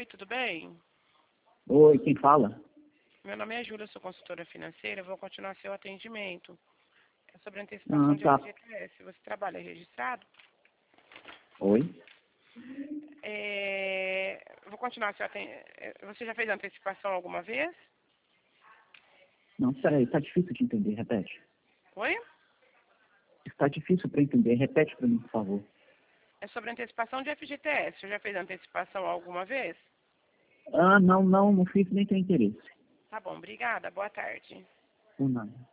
Oi, tudo bem? Oi, quem fala? Meu nome é Júlia, sou consultora financeira, vou continuar seu atendimento. É sobre antecipação de Tá. FGTS. Você trabalha registrado? Oi? Vou continuar seu atendimento. Você já fez antecipação alguma vez? Não, peraí, tá difícil de entender, repete. Oi? Está difícil para entender, repete para mim, por favor. É sobre antecipação de FGTS. Você já fez antecipação alguma vez? Não fiz nem tenho interesse. Tá bom, obrigada. Boa tarde. Por nada.